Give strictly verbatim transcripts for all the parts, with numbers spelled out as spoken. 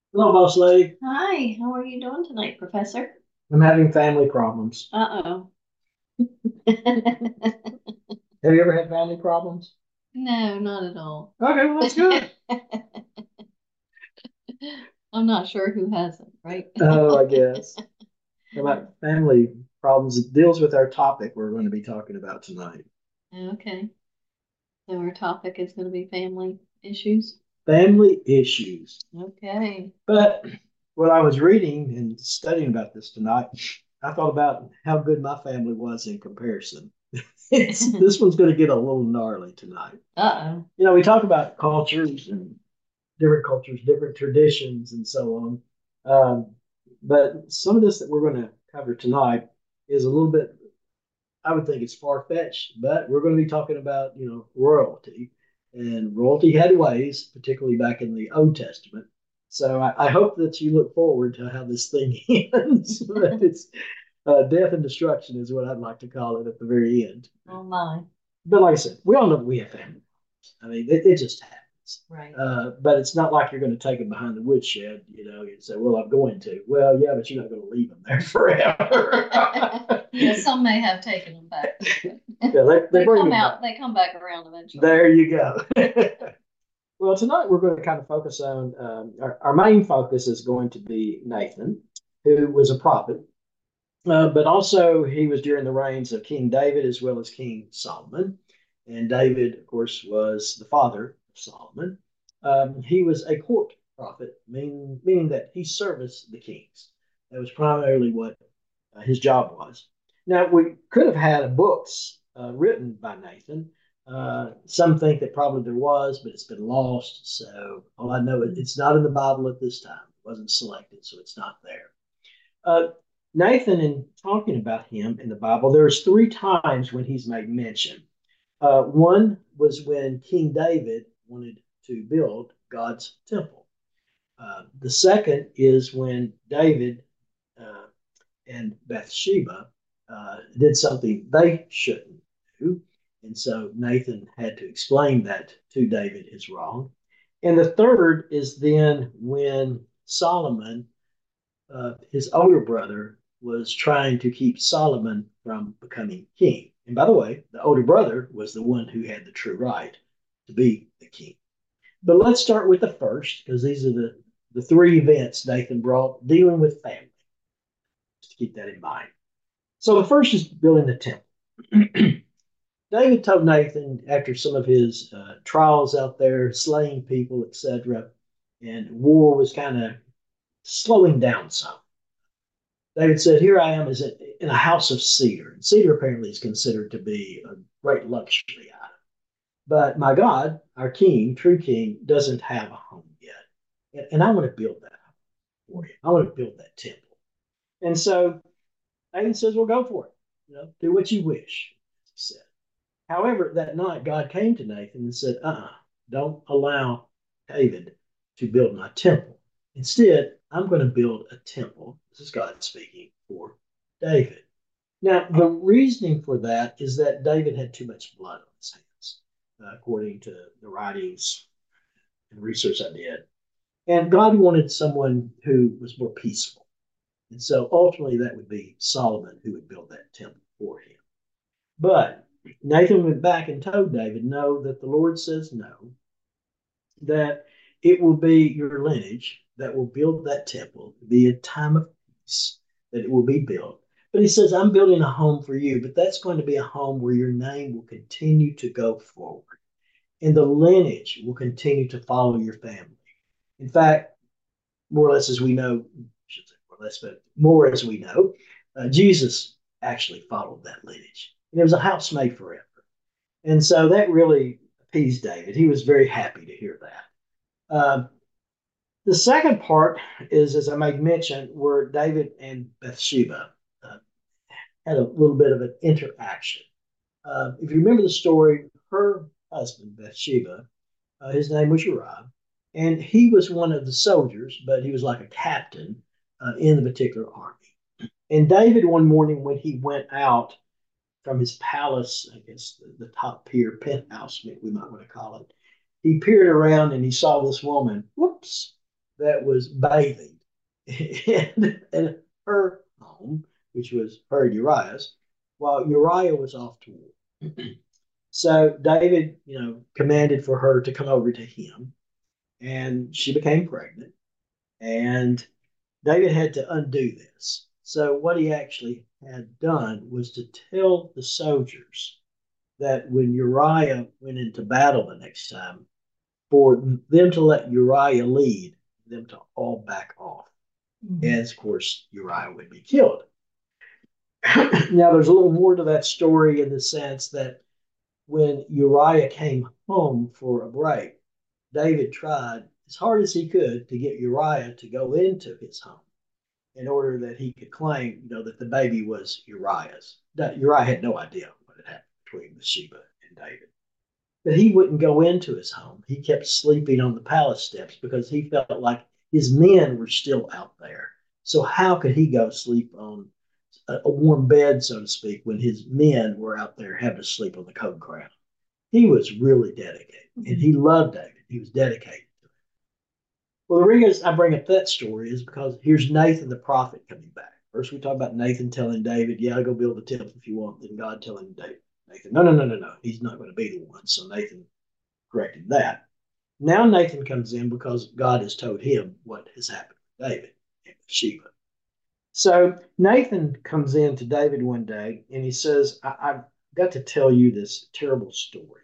Hello, boss lady. Hi, how are you doing tonight, Professor? I'm having family problems. Uh-oh. Have you ever had family problems? No, not at all. Okay, well, that's good. I'm not sure who hasn't, right? Oh, I guess. About family problems, it deals with our topic we're going to be talking about tonight. Okay, so our topic is going to be family issues. Family issues. Okay. But when I was reading and studying about this tonight, I thought about how good my family was in comparison. It's this one's going to get a little gnarly tonight. Uh-oh. You know, we talk about cultures and different cultures, different traditions, and so on. Um, but some of this that we're going to cover tonight is a little bit, I would think it's far fetched, but we're going to be talking about, you know, royalty. And royalty had ways, particularly back in the Old Testament. So I, I hope that you look forward to how this thing ends. That it's uh, death and destruction is what I'd like to call it at the very end. Oh my. But like I said, we all know we have family. I mean, it, it just happens. Right. Uh, but it's not like you're going to take them behind the woodshed, you know, and say, well, I'm going to. Well, yeah, but you're not going to leave them there forever. Yeah, some may have taken them back, but Yeah, they, they they bring come them back. out, they come back around eventually. There you go. Well, tonight we're going to kind of focus on um, our, our main focus is going to be Nathan, who was a prophet, uh, but also he was during the reigns of King David as well as King Solomon. And David, of course, was the father of Solomon. Um, he was a court prophet, meaning, meaning that he serviced the kings. That was primarily what uh, his job was. Now, we could have had books uh, written by Nathan. Uh, some think that probably there was, but it's been lost. So all I know is it's not in the Bible at this time. It wasn't selected, so it's not there. Uh, Nathan, in talking about him in the Bible, there's three times when he's made mention. Uh, one was when King David wanted to build God's temple. Uh, the second is when David uh, and Bathsheba uh, did something they shouldn't do. And so Nathan had to explain that to David is wrong. And the third is then when Solomon, uh, his older brother, was trying to keep Solomon from becoming king. And by the way, the older brother was the one who had the true right to be the king. But let's start with the first, because these are the, the three events Nathan brought dealing with family, just to keep that in mind. So the first is building the temple. David told Nathan after some of his uh, trials out there, slaying people, et cetera, and war was kind of slowing down some. David said, "Here I am, is in a house of cedar. And cedar apparently is considered to be a great luxury item. But my God, our King, true King, doesn't have a home yet, and, and I want to build that for him. I want to build that temple." And so David says, "Well, go for it. You know, do what you wish," he said. However, that night God came to Nathan and said, uh-uh, don't allow David to build my temple. Instead, I'm going to build a temple. This is God speaking for David. Now, the reasoning for that is that David had too much blood on his hands, uh, according to the writings and research I did. And God wanted someone who was more peaceful. And so ultimately, that would be Solomon who would build that temple for him. But Nathan went back and told David, no, that the Lord says no, that it will be your lineage that will build that temple, be a time of peace, that it will be built. But he says, I'm building a home for you, but that's going to be a home where your name will continue to go forward and the lineage will continue to follow your family. In fact, more or less as we know, I should say more or less, but more as we know, uh, Jesus actually followed that lineage. And it was a house made forever. And so that really appeased David. He was very happy to hear that. Um, the second part is, as I made mention, where David and Bathsheba uh, had a little bit of an interaction. Uh, if you remember the story, her husband, Bathsheba, uh, his name was Uriah, and he was one of the soldiers, but he was like a captain uh, in the particular army. And David, one morning when he went out from his palace, I guess the, the top pier, penthouse, we might want to call it, he peered around and he saw this woman. Whoops. that was bathing in, in her home, which was her and Uriah's, while Uriah was off to war. So David, you know, commanded for her to come over to him, and she became pregnant. And David had to undo this. So what he actually had done was to tell the soldiers that when Uriah went into battle the next time, for them to let Uriah lead, them to all back off. Mm-hmm. As, of course, Uriah would be killed. Now, there's a little more to that story in the sense that when Uriah came home for a break, David tried as hard as he could to get Uriah to go into his home in order that he could claim, you know, that the baby was Uriah's. That Uriah had no idea what had happened between Bathsheba and David. But he wouldn't go into his home. He kept sleeping on the palace steps because he felt like his men were still out there. So how could he go sleep on a, a warm bed, so to speak, when his men were out there having to sleep on the cold ground? He was really dedicated, and he loved David. He was dedicated to him. Well, the reason I bring up that story is because here's Nathan the prophet coming back. First, we talk about Nathan telling David, yeah, go build the temple if you want. Then God telling David, Nathan, no, no, no, no, no. He's not going to be the one. So Nathan corrected that. Now Nathan comes in because God has told him what has happened with David and Bathsheba. So Nathan comes in to David one day and he says, I- I've got to tell you this terrible story.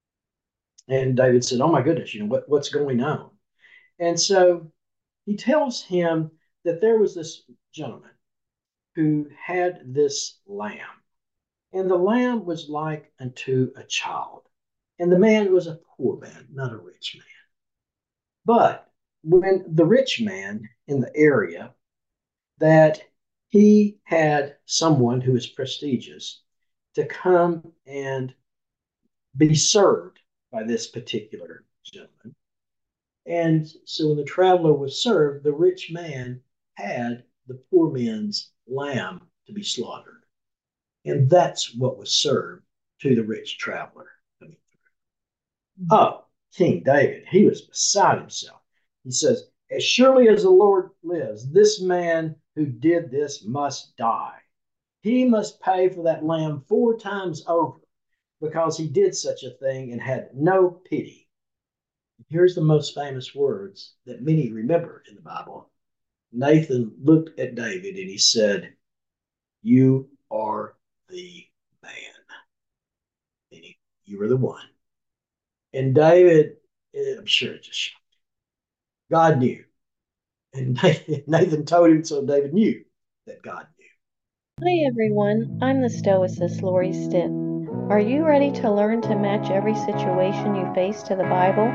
And David said, oh my goodness, you know, what, what's going on? And so he tells him that there was this gentleman who had this lamb. And the lamb was like unto a child. And the man was a poor man, not a rich man. But when the rich man in the area, that he had someone who was prestigious to come and be served by this particular gentleman. And so when the traveler was served, the rich man had the poor man's lamb to be slaughtered. And that's what was served to the rich traveler coming through. Oh, King David, he was beside himself. He says, as surely as the Lord lives, this man who did this must die. He must pay for that lamb four times over because he did such a thing and had no pity. Here's the most famous words that many remember in the Bible. Nathan looked at David and he said, you are the man. Meaning, you were the one. And David, I'm sure it just shocked him. God knew. And Nathan told him, so David knew that God knew. Hi everyone, I'm the Stoicist Lori Stitt. Are you ready to learn to match every situation you face to the Bible?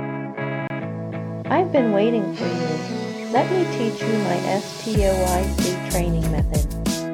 I've been waiting for you. Let me teach you my S T O I C training method.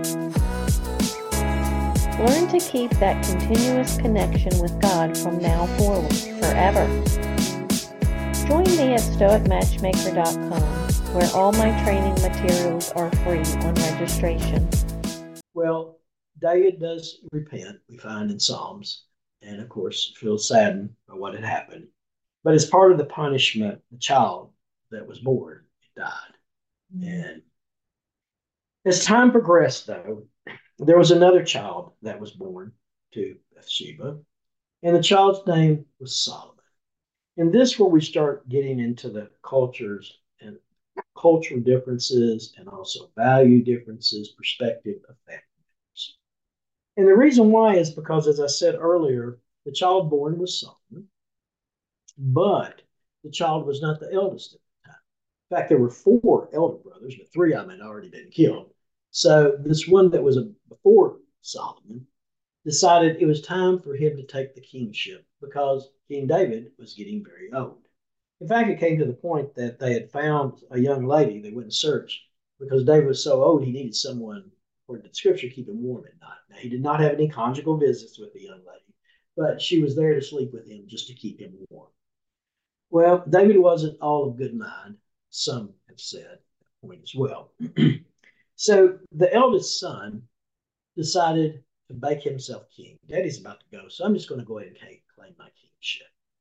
Learn to keep that continuous connection with God from now forward, forever. Join me at stoic matchmaker dot com, where all my training materials are free on registration. Well, David does repent, we find in Psalms, and of course feels saddened by what had happened. But as part of the punishment, the child that was born died. Mm-hmm. And as time progressed, though, there was another child that was born to Bathsheba, and the child's name was Solomon. And this is where we start getting into the cultures and cultural differences and also value differences, perspective of family members. And the reason why is because, as I said earlier, the child born was Solomon, but the child was not the eldest at the time. In fact, there were four elder brothers, but three of them had already been killed. So this one that was a, before Solomon decided it was time for him to take the kingship because King David was getting very old. In fact, it came to the point that they had found a young lady they went and searched because David was so old he needed someone, according to the scripture, keep him warm at night. Now, he did not have any conjugal visits with the young lady, but she was there to sleep with him just to keep him warm. Well, David wasn't all of good mind, some have said at that point as well. So the eldest son decided to make himself king. Daddy's about to go, so I'm just going to go ahead and claim my kingship.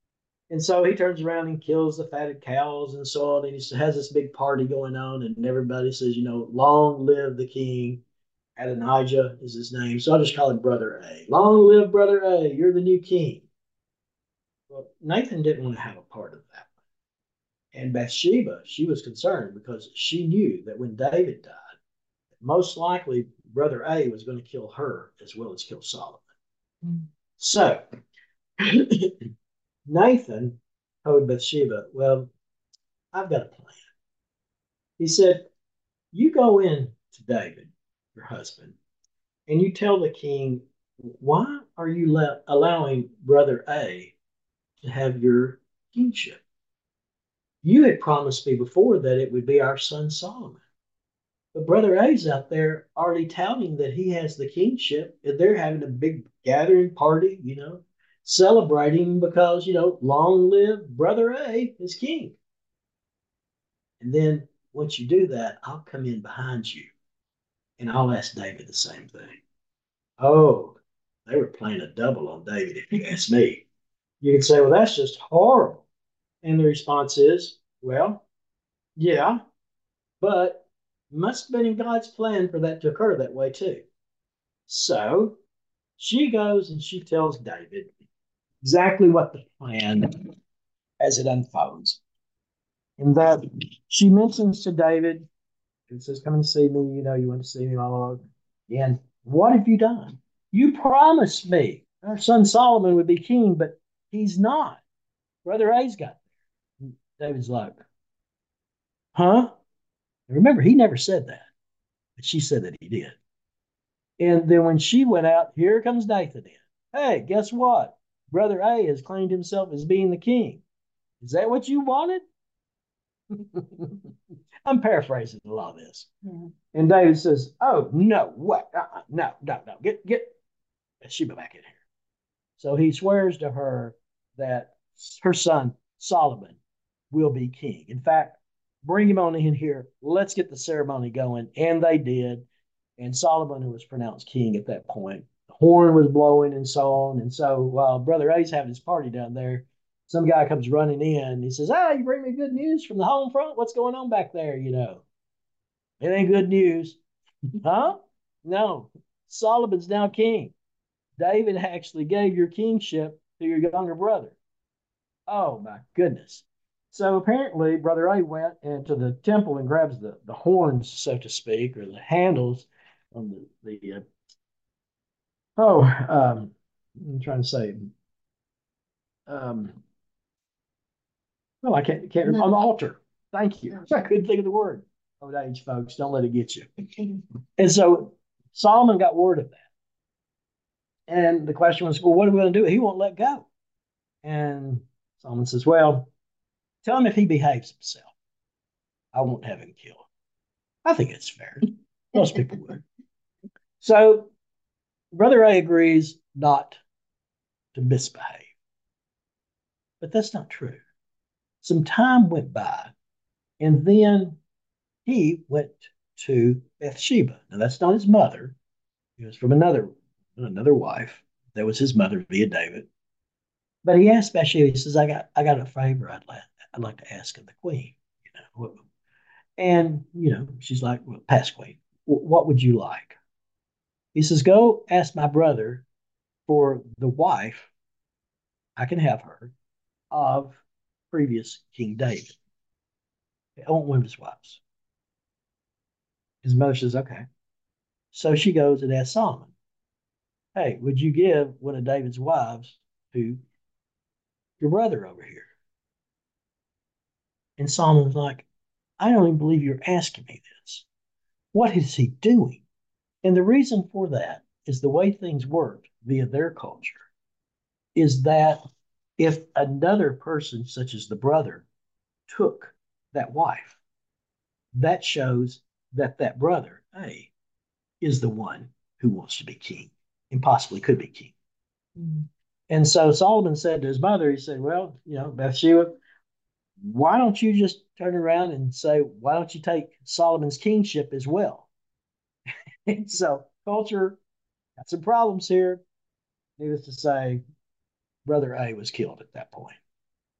And so he turns around and kills the fatted cows and so on. And he has this big party going on, and everybody says, you know, long live the king. Adonijah is his name. So I'll just call him Brother A. Long live Brother A. You're the new king. Well, Nathan didn't want to have a part of that. And Bathsheba, she was concerned because she knew that when David died, most likely Brother A was going to kill her as well as kill Solomon. Mm. So Nathan told Bathsheba, well, I've got a plan. He said, you go in to David, your husband, and you tell the king, why are you le- allowing Brother A to have your kingship? You had promised me before that it would be our son Solomon. But Brother A's out there already touting that he has the kingship, and they're having a big gathering party, you know, celebrating because, you know, long live Brother A is king. And then once you do that, I'll come in behind you and I'll ask David the same thing. Oh, they were playing a double on David, if you ask me. You can say, well, that's just horrible. And the response is, well, yeah, but must have been in God's plan for that to occur that way too. So she goes and she tells David exactly what the plan as it unfolds. And that she mentions to David, and says, come and see me, you know, you want to see me, blah, blah, blah. And what have you done? You promised me our son Solomon would be king, but he's not. Brother A's got there. David's like, huh? Remember, he never said that, but she said that he did. And then when she went out, here comes Nathan in. Hey, guess what? Brother A has claimed himself as being the king. Is that what you wanted? I'm paraphrasing a lot of this. Yeah. And David says, oh, no, what? Uh-uh, no, no, no. Get, get Sheba back in here. So he swears to her that her son Solomon will be king. In fact, bring him on in here. Let's get the ceremony going. And they did. And Solomon, who was pronounced king at that point, the horn was blowing and so on. And so while Brother A's having his party down there, some guy comes running in. He says, ah, you bring me good news from the home front? What's going on back there? You know, it ain't good news. Huh? No. Solomon's now king. David actually gave your kingship to your younger brother. Oh my goodness. So apparently, Brother A went into the temple and grabs the, the horns, so to speak, or the handles on the, the uh, oh, um, I'm trying to say, um, well, I can't, can't remember, on the altar. Thank you. I couldn't think of the word. Old age, folks, don't let it get you. And so Solomon got word of that. And the question was, well, what are we going to do? He won't let go. And Solomon says, well, tell him if he behaves himself, I won't have him killed. I think it's fair. Most people would. So Brother A agrees not to misbehave. But that's not true. Some time went by, and then he went to Bathsheba. Now, that's not his mother. He was from another, another wife. That was his mother via David. But he asked Bathsheba, he says, I got, I got a favor I'd like, I'd like to ask of the queen. You know, and, you know, she's like, well, past queen, what would you like? He says, go ask my brother for the wife, I can have her, of previous King David. I want one of his wives. His mother says, okay. So she goes and asks Solomon, hey, would you give one of David's wives to your brother over here? And Solomon's like, I don't even believe you're asking me this. What is he doing? And the reason for that is the way things work via their culture is that if another person, such as the brother, took that wife, that shows that that brother, A, is the one who wants to be king and possibly could be king. Mm-hmm. And so Solomon said to his mother, he said, well, you know, Bathsheba, why don't you just turn around and say, why don't you take Solomon's kingship as well? And so culture got some problems here. Needless to say, Brother A was killed at that point.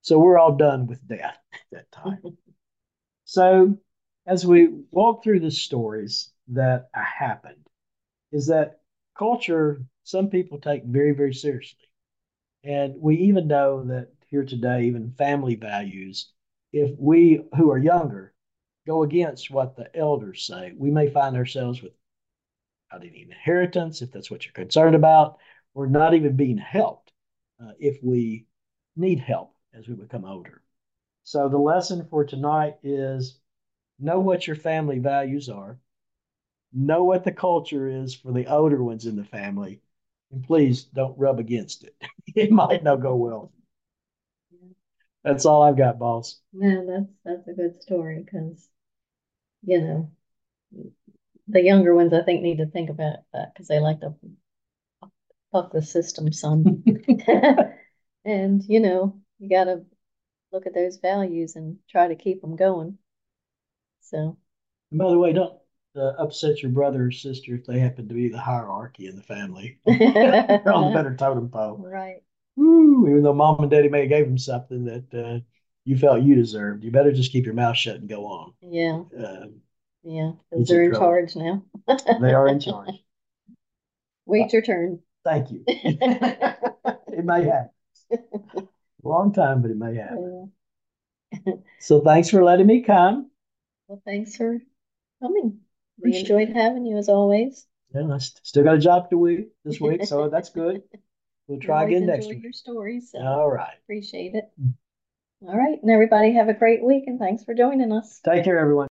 So we're all done with death at that time. So as we walk through the stories that happened, is that culture, some people take very, very seriously. And we even know that here today, even family values, if we who are younger go against what the elders say, we may find ourselves with not any inheritance, if that's what you're concerned about, or not even being helped uh, if we need help as we become older. So the lesson for tonight is know what your family values are, know what the culture is for the older ones in the family, and please don't rub against it. It might not go well. That's all I've got, boss. No, that's that's a good story because you know the younger ones I think need to think about that because they like to fuck the system some. And you know you got to look at those values and try to keep them going. So And by the way, don't uh, upset your brother or sister if they happen to be the hierarchy in the family. They're on the better totem pole. right. Woo, even though mom and daddy may have gave them something that uh, you felt you deserved, you better just keep your mouth shut and go on. Yeah. Uh, Yeah, because It's in they're in trouble. charge now. They are in charge. Wait your turn. Thank you. It may happen. Long time, but it may happen. Yeah. So thanks for letting me come. Well, thanks for coming. We Appreciate enjoyed it. having you as always. Yeah, I st- still got a job to week this week, so that's good. We'll We try always again next enjoy week. your stories, so All right. appreciate it. All right, and everybody have a great week, and thanks for joining us. Take care, everyone.